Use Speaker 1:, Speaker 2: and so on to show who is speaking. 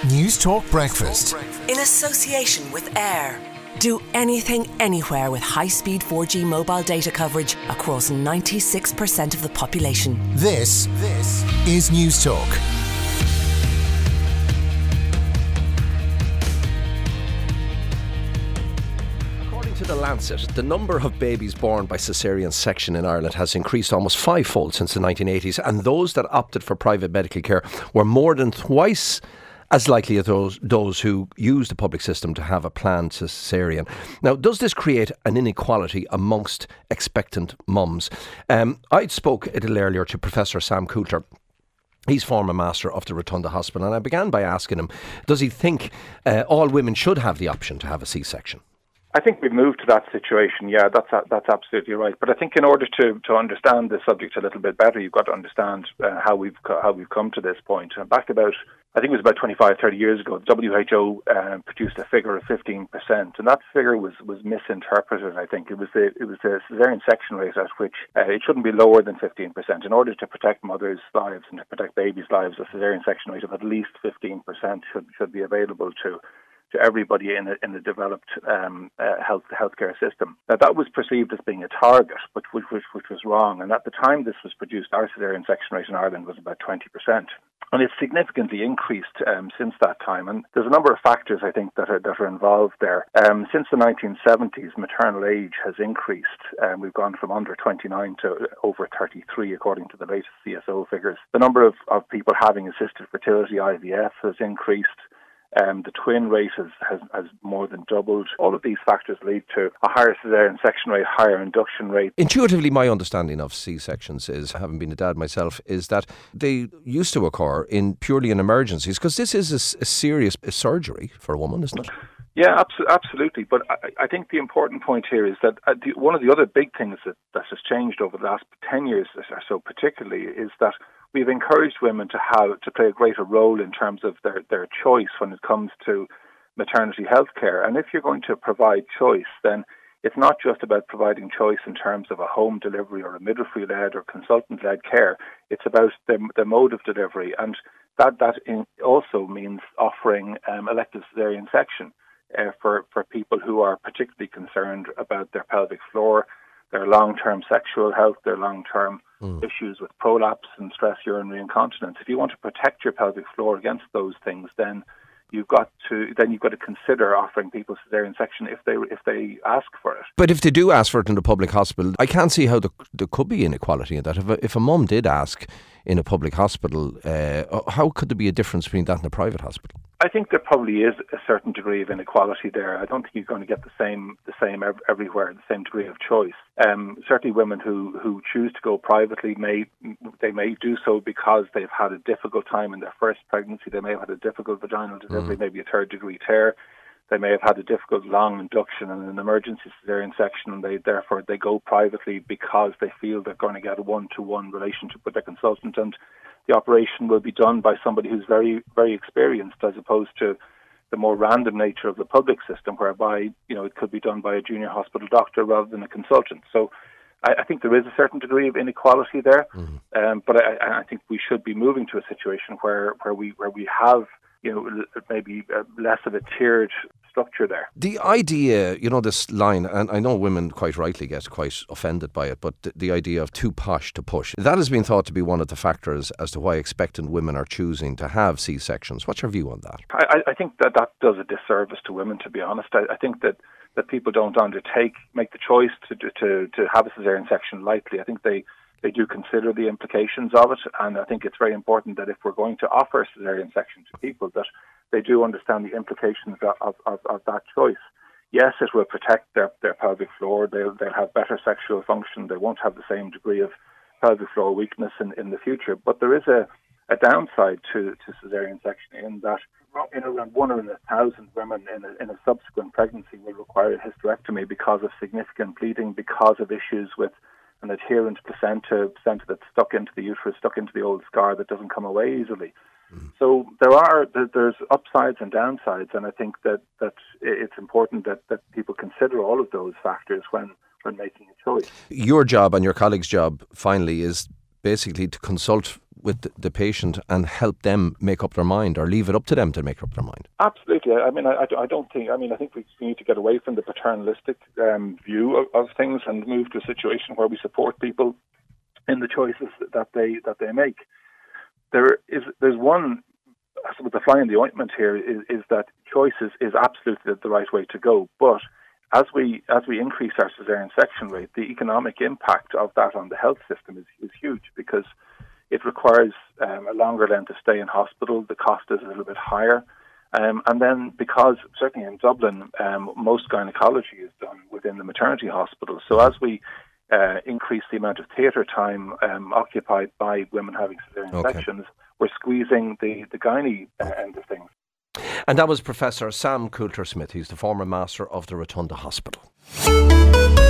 Speaker 1: News Talk Breakfast.
Speaker 2: In association with Air. Do anything, anywhere with high-speed 4G mobile data coverage across 96% of the population.
Speaker 1: This is News Talk.
Speaker 3: According to The Lancet, the number of babies born by caesarean section in Ireland has increased almost fivefold since the 1980s, and those that opted for private medical care were more than twice as likely as those who use the public system to have a planned caesarean. Now, does this create an inequality amongst expectant mums? I spoke a little earlier to Professor Sam Coulter. He's former master of the Rotunda Hospital, and I began by asking him, does he think all women should have the option to have a C-section?
Speaker 4: I think we've moved to that situation. Yeah, that's absolutely right. But I think in order to understand the subject a little bit better, you've got to understand how we've come to this point. Back about, I think it was about 25, 30 years ago, the WHO produced a figure of 15%, and that figure was misinterpreted. I think it was the caesarean section rate at which it shouldn't be lower than 15%. In order to protect mothers' lives and to protect babies' lives, a caesarean section rate of at least 15% should be available to everybody in a developed healthcare system. Now, that was perceived as being a target, but which was wrong. And at the time this was produced, our caesarean section rate in Ireland was about 20%. And it's significantly increased since that time. And there's a number of factors, I think, that are involved there. Since the 1970s, maternal age has increased. We've gone from under 29 to over 33, according to the latest CSO figures. The number of people having assisted fertility, IVF, has increased. The twin rate has more than doubled. All of these factors lead to a higher caesarean section rate, higher induction rate.
Speaker 3: Intuitively, my understanding of C-sections is, having been a dad myself, is that they used to occur purely in emergencies, because this is a serious surgery for a woman, isn't it?
Speaker 4: Yeah, absolutely. But I think the important point here is that one of the other big things that has changed over the last 10 years or so particularly is that we've encouraged women to play a greater role in terms of their choice when it comes to maternity health care. And if you're going to provide choice, then it's not just about providing choice in terms of a home delivery or a midwifery-led or consultant-led care. It's about the mode of delivery. And that also means offering elective caesarean section for people who are particularly concerned about their pelvic floor, their long-term sexual health, their long-term issues with prolapse and stress urinary incontinence. If you want to protect your pelvic floor against those things, then you've got to consider offering people caesarean section if they ask for it.
Speaker 3: But if they do ask for it in the public hospital, I can't see how there could be inequality in that. If a mum did ask in a public hospital, how could there be a difference between that and a private hospital?
Speaker 4: I think there probably is a certain degree of inequality there. I don't think you're going to get the same everywhere, the same degree of choice. Certainly women who choose to go privately may do so because they've had a difficult time in their first pregnancy. They may have had a difficult vaginal delivery, maybe a third degree tear. They may have had a difficult long induction and an emergency caesarean section, and therefore they go privately because they feel they're going to get a one-to-one relationship with their consultant, and the operation will be done by somebody who's very, very experienced, as opposed to the more random nature of the public system, whereby it could be done by a junior hospital doctor rather than a consultant. So I think there is a certain degree of inequality there, but I think we should be moving to a situation where we have maybe less of a tiered structure there.
Speaker 3: The idea, this line, and I know women quite rightly get quite offended by it, but the idea of too posh to push, that has been thought to be one of the factors as to why expectant women are choosing to have C-sections. What's your view on that?
Speaker 4: I think that does a disservice to women, to be honest. I think that people don't make the choice to have a caesarean section lightly. I think they do consider the implications of it, and I think it's very important that if we're going to offer a caesarean section to people, that they do understand the implications of that choice. Yes, it will protect their pelvic floor. They'll have better sexual function. They won't have the same degree of pelvic floor weakness in the future. But there is a downside to caesarean section in that around 1 in 1,000 women in a subsequent pregnancy will require a hysterectomy because of significant bleeding, because of issues with an adherent placenta that's stuck into the uterus, stuck into the old scar that doesn't come away easily. So there's upsides and downsides, and I think that it's important that people consider all of those factors when making a choice.
Speaker 3: Your job and your colleague's job, finally, is basically to consult with the patient and help them make up their mind, or leave it up to them to make up their mind?
Speaker 4: Absolutely. I mean, I don't think. I mean, I think we need to get away from the paternalistic view of things and move to a situation where we support people in the choices that they make. There's one. I suppose the fly in the ointment here is that choice is absolutely the right way to go, but as we increase our caesarean section rate, the economic impact of that on the health system is huge, because it requires a longer length of stay in hospital. The cost is a little bit higher. And then because, certainly in Dublin, most gynecology is done within the maternity hospital. So as we increase the amount of theatre time occupied by women having caesarean sections, we're squeezing the gynae end of things.
Speaker 3: And that was Professor Sam Coulter-Smith. He's the former master of the Rotunda Hospital.